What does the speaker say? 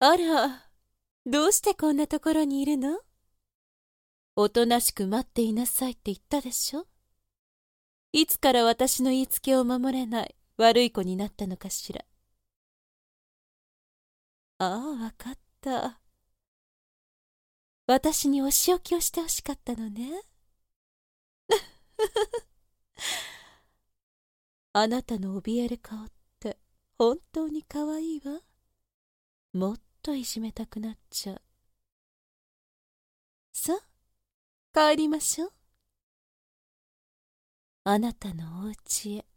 あら、どうしてこんなところにいるの？おとなしく待っていなさいって言ったでしょ。いつから私の言いつけを守れない悪い子になったのかしら。ああ、わかった。私にお仕置きをしてほしかったのね。あなたの怯える顔って本当に可愛いわ。もっといじめたくなっちゃう。さあ、帰りましょう。あなたのお家へ。